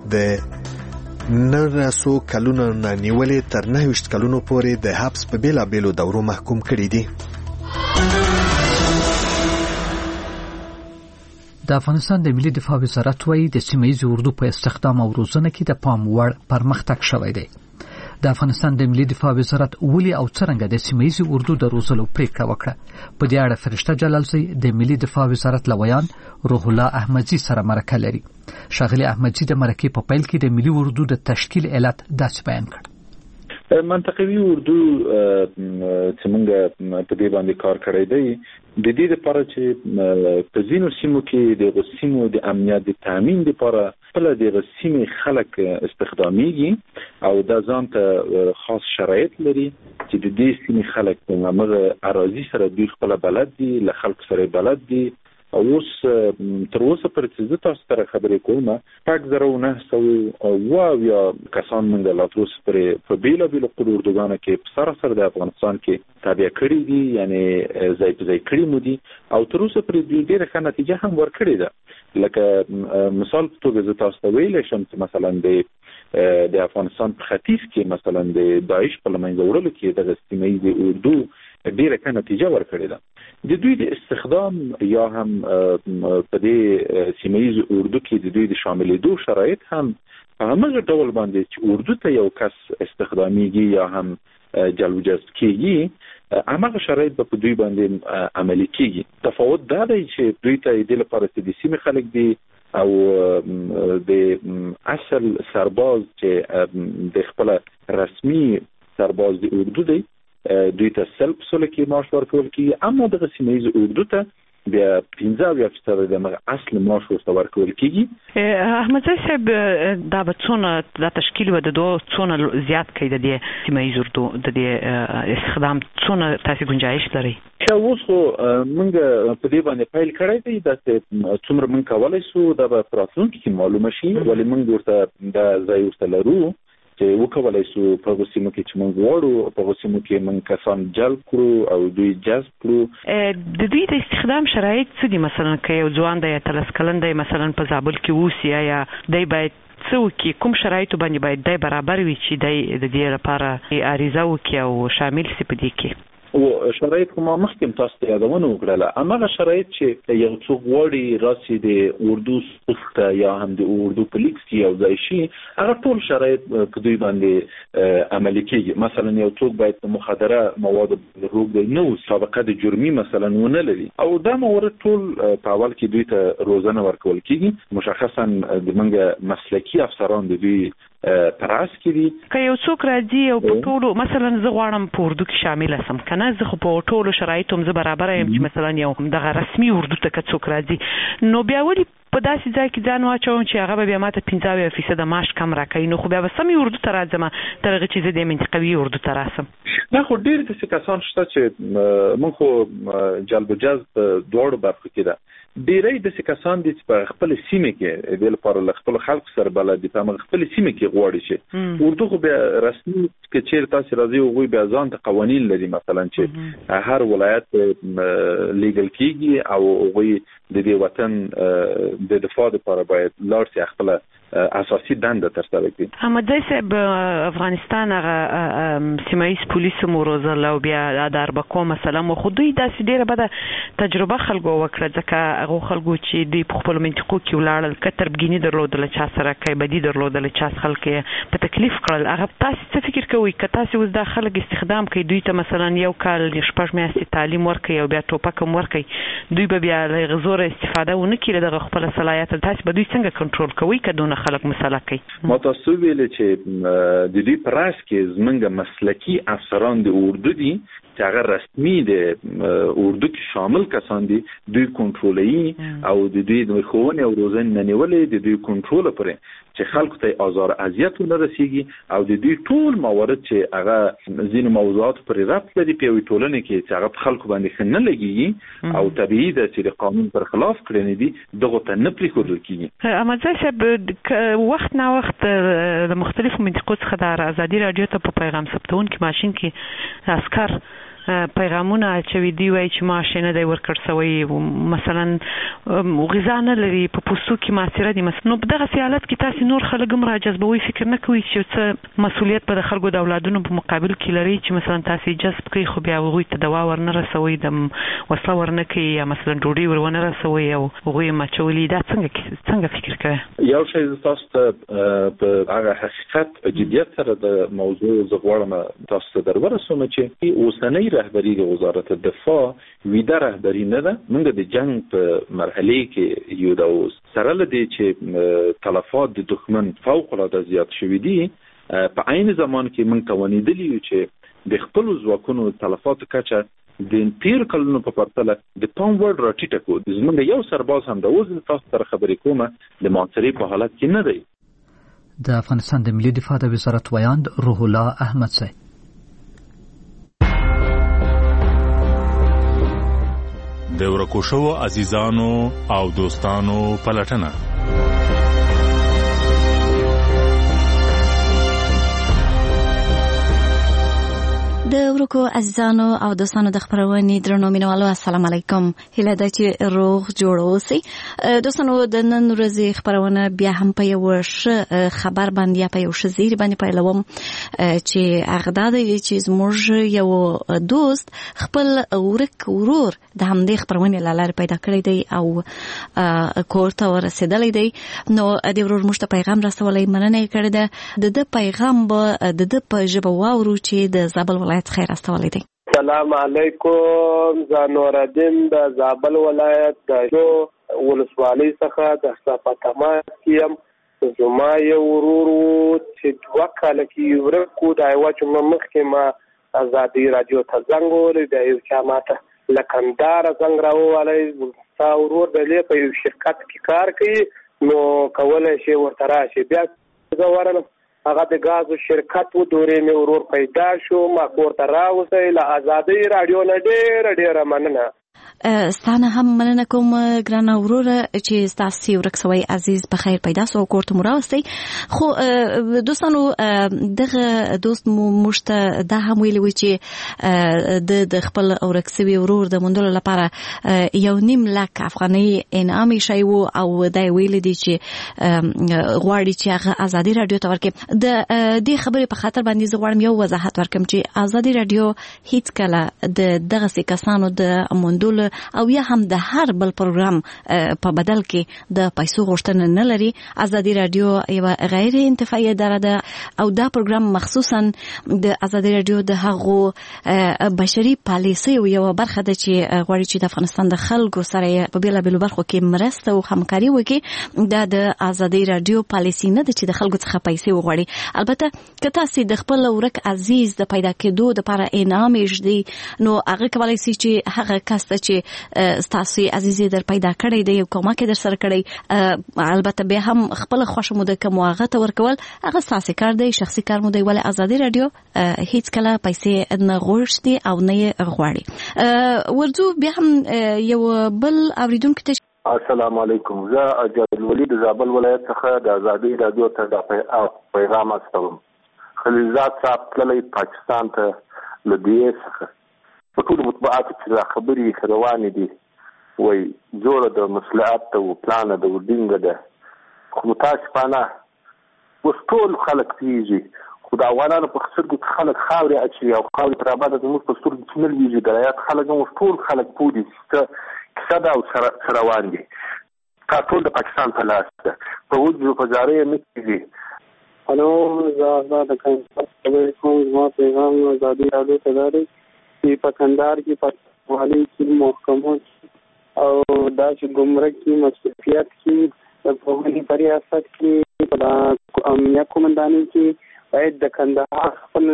د 900 کلونو نه نیولې تر 29 کلونو پورې د حبس په بیلابیلو دورو محکوم کړي دي. د افغانستان د ملي دفاع وزارت وایي د سیمه‌ییز اردو په استخدام او روزنه کې د پام وړ پرمختګ شوی دی. د افغانستان د ملي دفاع وزارت ولي او څرنګه د سیمه‌ییز اردو د روزلو پریکړه وکړه. په دې اړه فرشته جلالزی د ملي دفاع وزارت لویان روح الله احمدزی سره مرکه لري. شاغلی احمدزی د مرکې په پیل کې د ملي اردو د تشکیل علت داسې بیان کړ. منطقوي اردو چې موږ په دې باندې کار کړی دی د دې لپاره چې په ځینو سیمو کې د سیمو د امنیت د تامین لپاره خپل د سیمې خلک استخدامیږي او د ځان ته خاص شرایط لري چې د دې سیمې خلک په هغه اراضي سره دوی خپل بلد دي له خلک سره بلد دي او اوس تر اوسه پر څه تاسو سره خبرې کوم پاک زرو نه سو او یا کسان موږ لا تر اوسه په بیلابیلو قراردادونو کې سره د افغانستان کې تابع کړی دي یعنی ځای په ځای کړی مو دي او تر اوسه پر دې ډیره ښه نتیجه هم ورکړې ده. لکه مثال په توګه تاسو ته ویل شم چې مثلا د افغانستان په ختیځ کې مثلا د داعش په لمنځه وړلو کې د سیمه‌ییز اردو ډیره ښه نتیجه ورکړې ده. د دوی د استخدام یا هم په دې سیمه‌ییز اردو کې د دوی د شاملېدو شرایط هم هغه ډول باندې چې اردو ته یو کس استخدامیږي یا هم جلب جذب کیږي هغه شرایط په دوی باندې عملي کیږي. تفاوت دا دی چې دوی ته د لپاره د سیمې خلک دي او د اصل سرباز چې د خپل رسمي سرباز د اردو دی دوی ته سلب سول کې معاش ورکول کیږي اما د سیمه‌ییز اردو ته بیا 15% د اصل معاش ورکول کیږي. احمد صاحب دا به څونه د تشکیل و د دوه څونه زیات کړي د سیمه‌ییز اردو د استخدام څونه تاسو گنجائش لري؟ اوس خو موږ په دې باندې پیل کړی دی د څومره موږ کولای شو د راتلونکي کې معلومه شي ولې موږ ورته د ځای ورته لرو چې وکولای شو په غوسیمو کې چې موږ وړو په غوسیمو کې موږ کسان جلب کړو او دوی جذب کړو. د دوی د استخدام شرایط څه دي؟ مثلا که یو ځوان دی 13 کلن دی مثلا په زابل کې اوسي یا دی باید څه وکړي کوم شرایط باندې باید دی برابر وي چې دی د دې لپاره عریضه وکړي او شامل شي په دې کې؟ او شرایط کوم مخکې تاسو ته یادونه وکړه امغه شرایط چې یو څوک وړي راسي د اردو څخه یا هم د اردو پولیس یو ځای شي هغه ټول شرایط په دوی باندې عملي کیږي. مثلا یو څوک باید مخدره مواد روغ نو سابقه د جرمي مثلا ونه لري او دا موارد ټول په اول کې دوی ته روزنه ورکول کیږي مشخصا د منګه مسلکی افسران د دوی تراس کړي. که یو څوک راځي او په ټولو مثلا زه غواړم په اردو کې شامل شم کنه زه خو په ټولو شرایطو زه برابر یم چې مثلا یو دغه رسمي اردو ته که څوک راځي نو بیا ولې په داسې ځای کې ځان واچوم چې هغه بیا ماته 15% معاش کم راکوي نو خو بیا به سمې اردو ته راځم تر هغه چې زه د منطقوي اردو ته راسم. نه خو ډېر داسې کسان شته چې موږ خو جلب و جذب دواړو برخو کې ده ډیری د کسان دي چې په خپل سیمه کې د لپاره خپل خلک سره بلد دي په خپل سیمه کې غواړي چې اردو خو به رسمي کې چیرته تاسو راځي او به ځان ته قوانين لري مثلا چې هر ولایت لیګل کیږي او غوي د دې وطن د دفاع لپاره باید لار سي خپل اساسي دنده ترسره کړي. احمد صاحب افغانستان هغه سیمایي پولیسو مروزل او بیا د اربکو مثلا مو خودي داسې ډیره بده تجربه خلکو وکړه ځکه هغه خلکو چې د خپل منطقو کې ولاړل کتر بګینی درلودل چا سره کوي بدی درلودل چا خلک په تکلیف کړل. هغه تاسو څه فکر کوئ که تاسو اوس د خلک استخدام کوي دوی ته مثلا یو کال شپږ میاشتې تعلیم ورکړي او بیا ټوپک هم ورکړي دوی به بیا له غزور استفاده ونه کړي دغه خپل صلاحیت تاسو به دوی څنګه کنټرول کوئ که دونه خلک مسله کوي؟ ما تاسو ویل چې د دې پراس کې زمونږ مسلکی افسران د اردو دي چې هغه رسمي د اردو کې شامل کسان دي دوی کنټرولوي او د دوی د ښوونې او روزنې نیولې د دوی کنټرول پرې چې خلکو ته آزار اذیت نه رسیږي او د دوی ټول موارد چې هغه ځینې موضوعات پرې ربط لري په یوې ټولنې کې چې هغه په خلکو باندې ښه نه لګیږي او طبیعي ده چې د قانون پر خلاف کړنې دي دغه ته نه پرېښودل کېږي. احمد صاحب وخت نا وخت د مختلفو منطقو څخه د ازادي رادیو ته په پیغام ثبتونکي ماشین کې عسکر پیغامونه اچوي دی وای چې ماشه نه دی ورکړ سوی مثلا غذا نه لري په پوسو کې ماسره دي نو په دغه حالت کې تاسو نور خلک هم راجذبوي فکر نه کوي چې څه مسؤلیت په خلکو د اولادونو په مقابل کې لري چې مثلا تاسو جذب کوي خو بیا وغوي ته دوا ورنه رسوي د وسله ورنه کوي یا مثلا ډوډۍ ورونه رسوي او وغوي مچولي دا څنګه فکر کوي؟ یو شی تاسو ته په هغه حقیقت په جدیت سره د موضوع زغوړم تاسو ته درورسوم چې اوسنۍ رهبری د وزارت الدفاع ویده رهبری نه ده. موږ د جنگ په مرحله کې یو د سره لدی چې تلفات د دښمن فوق العاده زیات شوې دي په عین زمان کې موږ توانیدلی چې د خپل ځواکونو تلفات کچه د تیر کلونو په پرتله د پام وړ راټیټه کو. زموږ یو سرباز هم د اوس تاسو سره خبرې کومه د معاصرې په حالت کې نه دی. د افغانستان د ملي دفاع د وزارت ویاند روح الله احمد صاحب د ورکو شوو عزیزانو او دوستانو پلټنه د ورکو عزیزانو او دوستانو د خبرونې درنو مینوالو السلام علیکم. هیله ده چې روغ جوړ اوسئ. دوستانو د نن ورځې خبرونه بیا هم په یو خبر باندې یا په یو شزیر باندې پیلوم چې هغه دا دی چې زموږ یو دوست خپل ورک ورور د همدې خبرونې له لارې پیدا کړی دی او کور ته ورسېدلی دی. نو د ورور موږ ته پیغام رسولی مننه یې کړې ده. د پیغام به د په ژبه واورو چې د زابل ولایت خیر استولی دی. سلام علیکم. زانور الدین د زابل ولایت د جو ولسوالۍ څخه د صفاتما کیم زما یو ورور چې دوه کاله کې ورکو د یو چې مخکې ما ازادي رادیو ته زنګ ووهلی د یو چا ماته لکندار زنګ راووالی ستا ورور د لې په یو شرکت کې کار کوي نو کولی شي ورته راشي. بیا زه ورغلم هغه د غازو شرکت و دورې مې ورور پیدا شو ما کور ته راوځي له ازادي رادیو نه ډېره مننه. ستانه هم مننه کوم ګرانه وروره چې ستاسو ورک سوی عزیز په خیر پیدا سو کور ته مراوستي. خو دوستانو دغه دوست مشته دا هم ویلي و چې د خپل ورک سوی ورور د موندلو لپاره 1.5 لک افغانۍ انعام شوی و او دا ویلي دي چې غواړي چې هغه ازادي رادیو ته ورکړي. د دې خبرې په خاطر باندې زه غواړم یو وضاحت ورکړم چې ازادي رادیو هیڅ کله د دغه کسانو د موندلو او یا هم د هر بل پروګرام په بدل کې د پیسو غوښتنه نه لري. ازادي رادیو یو غیر انتفاعي اداره ده او دا پروګرام مخصوصا د ازادي رادیو د هغو بشري پالیسي یو برخه ده چې غواړي چې د افغانستان د خلکو سره په بیلابیلو برخو کې مرسته او همکاري وکړي. دا د ازادي رادیو پالیسي نه ده چې د خلکو څخه پیسې وغواړي. البته که تاسو د خپل ورک عزیز د پیدا کېدو لپاره انعام یې نو هغه کولای شي چې هغه کس چې ستاسو عزیزي در پیدا کړی دی یو کومک در سره کړی البته به هم خپل خوښ مو د کوم هغه ته ورکول هغه ساسي کار دی شخصي کار مو دی ولې ازادي رادیو هیڅ کله پیسې نه غوښتي او نه غواړي. ورځو بیا هم یو بل اوریدونکو ته السلام علیکم. زه اجل ولي د زابل ولایت څخه د ازادي رادیو ته د پیغام استوم. خلیلزاد صاحب تللی پاکستان ته له دې څخه په ټولو مطبوعاتو کې دا خبرې روانې دي، وایي جوړه د مصلحت او پلانه د ودینګه ده، خو متاسفانه اوس ټول خلک پیږي، خو د افغانانو په سترګو کې خلک خاورې اچوي او خاورې تر ابده زموږ په سترګو کې نه لوېږي. د رایات خلک هم اوس ټول خلک پوه دي چې کیسه ده او سره روان دي. کا ټول د پاکستان په لاس ده، په وجو په زارۍ نه کېږي. هلو، زه آزاد خبرې کوم. زما پیغام ازادي رادیو ته دا دی چې په کندهار کې په والي کې محکمو او داسې ګمرک کې مصروفیت کې د پوهنې په ریاست کې په امنیت قومندانۍ کې باید د کندهار خپل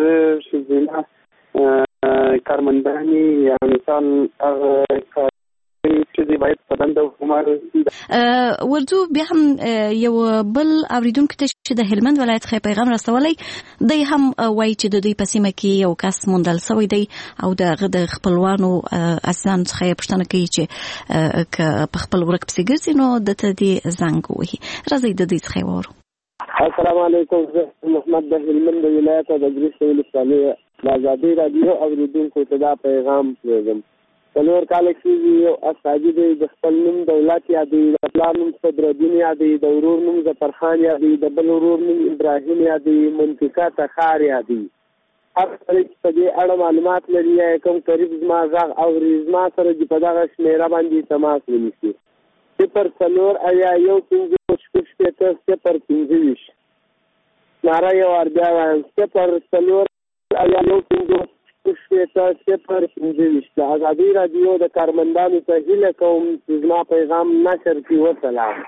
ښځینه کارمندانې یا مثال هغه چې باید په دنده حکومت ورځو بیا هم یو بل اوریدونکو ته چې د هلمند ولایت څخه پیغام رسولی دی هم وایي چې د دوی په سیمه کې یو کس موندل شوی دی او د خپلوانو اساساً څخه یې پوښتنه کوي چې که په خپل ورک پسې ګرځي نو دته دې زنګ ووهي. راځئ د دوی څخه وورو. السلام علیکم. زه محمد د هلمند ولایت د ګریس ولسوالۍ د ازادي رادیو اوریدونکو ته دا پیغام پرېږدم. څلور کاله کېږي یو استازي دی د خپل نوم دولت یادوي، د پلار نوم صدرالدین یادوي، د ورور نوم ظفرخان یادوي، د بل ورور نوم ابراهیم یادوي، منطقه تخار یادوي. هر سړی چې په دې اړه معلومات لري یا کوم قریب زما غږ اوري زما سره دې په دغه شمېره باندې تماس ونیسي. 0 ناره یو ور بیا وایم 0 د ازادي رادیو د کارمندانو ته هیله کوم چې زما پیغام نشر کړي. وسلام.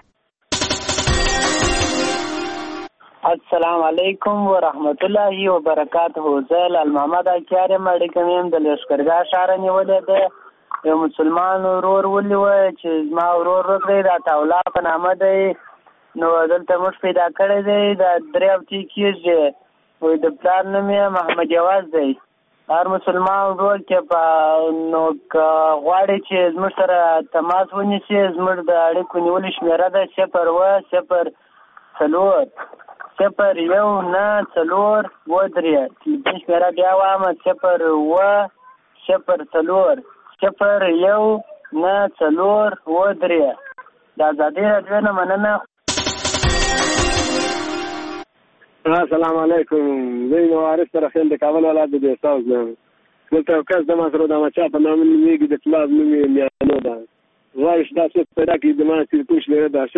السلام علیکم ورحمت الله وبرکاته. زه لال محمد اکیار مړی کوم د لشکرګاه ښار نیولې ده. یو مسلمان ورور ولي و چې زما ورور دی دا تاولا په نامه دی، نو دلته موږ پیدا کړی دی د 3 هفتې کېږي، وایي د پلار نوم یې محمد یواز دی. هر مسلمان ورور کې په نو غواړي چې زموږ سره تماس ونیسي. زموږ د اړیکو نیولې شمېره ده 0 تلیفون شمېره بیا وایم 0 د ازادي رادیو نه مننه. السلام علیکم. زه نو وارث رحیم د کابل ولایت د استاذ نوم. دلته یو کس د ماسره د مچا په نامه نومېږي، د پلار نوم یې میانو ده. غواړي چې تاسو پیدا کړئ د ما تلیفون شمېره ده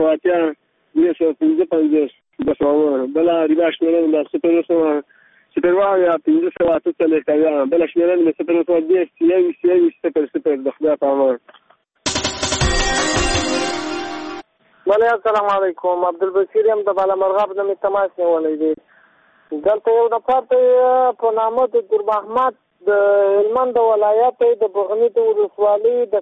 0 بله ریبا شمېره ده 0 بله شمېره مې 0 د خدای په امان. بله السلام علیکم. عبدالبصیر یم د بالامرغاب نه مې تماس نیولی دی. دلته یو نفر ته په نامه د ګرب احمد د هلمند ولایت د بغنیت ولسوالۍ د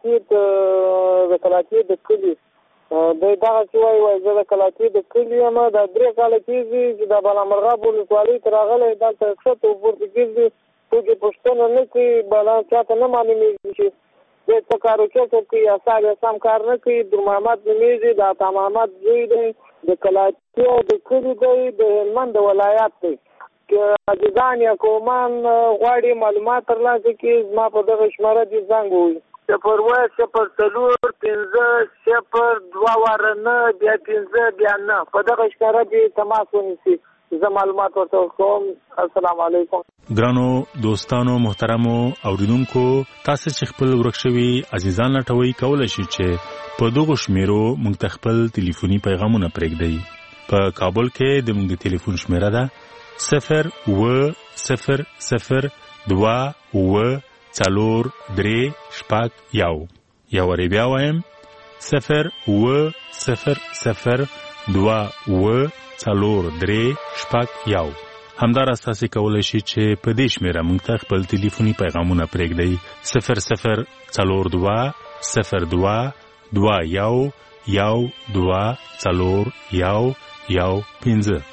کلاچې د کلي دی دغه چې وایي زه د کلاچې د کلي یم. دا 3 کاله کېږي چې د بالامرغاب ولسوالۍ ته راغلی، دلته ښکته وپورته ګرځي، څوک یې پوښتنه نه کوي، بلا چاته نه معلومېږي چې دی څه کار کوي، اثار یې سم کار نه کوي. در محمد نومېږي، د عطا محمد زوی دی، د کلاچې د کلي دی، د هلمند ولایت دی. که عزیزان یا قومان غواړي معلومات ترلاسه کړي زما په دغه شمېره دې زنګ ووهي 0 بیا 5 بیا 9 په دغه شمېره دې تماس ونیسي، زه معلومات ورته کوم. السلام علیکم. ګرانو دوستانو محترمو اوریدونکو، تاسو چې خپل ورک شوي عزیزان لټوي کولای شئ چې په دغه شمیرو موږ ته خپل ټلیفوني پیغامونه پرېږدئ. په کابل کې د موږ ټلیفون شمیره ده 0 یا وری بیا وایم 0 همدارس تاسو کولای شئ چې په دې شمیره موږ ته خپل ټلیفوني پیغامونه پرېږدئ 0020221 1 2 4 1 1 5